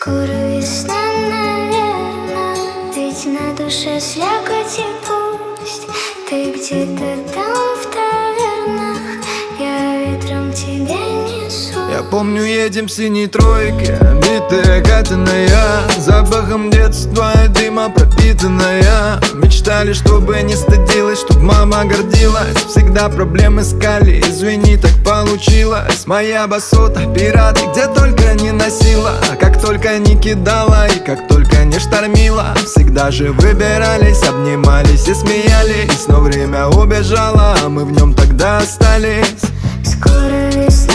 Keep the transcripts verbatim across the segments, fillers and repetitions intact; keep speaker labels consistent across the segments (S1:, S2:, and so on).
S1: Скоро весна, наверно, ведь на душе слякоть и пусть ты где-то там в тавернах, я ветром тебе несу.
S2: Я помню, едем в синей тройке, битая катаная, запахом детства и дыма пропитанная. Мечтали, чтобы не стыдилась, чтоб мама гордилась. Всегда проблемы искали, извини, так получилось. Моя басота, пираты, где только не носила, как только не кидала и как только не штормила. Всегда же выбирались, обнимались и смеялись. Но время убежало, а мы в нем тогда остались.
S1: Скоро весна,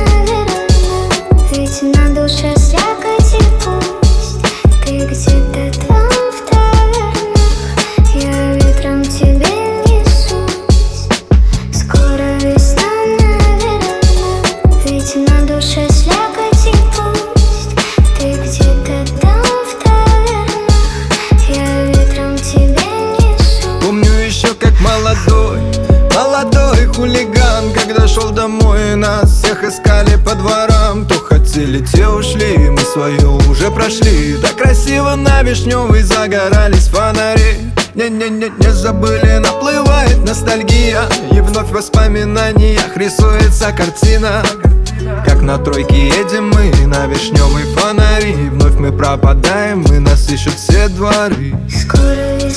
S1: ведь на душе слякоть и пусть ты где-то там в тавернах, я ветром тебе несусь. Скоро весна, наверно, ведь на душе слякоть и пусть ты где-то там в тавернах, я ветром тебе несусь.
S2: Помню еще как молодой, молодой хулиган, когда шел домой, нас всех искали по дворам. Кто хотели, те ушли, мы свою уже прошли. Так красиво на Вишневой загорались фонари. Не-не-не, не забыли, наплывает ностальгия, и вновь в воспоминаниях рисуется картина. Как на тройке едем мы на Вишневой фонари, и вновь мы пропадаем, и нас ищут все дворы.
S1: Скоро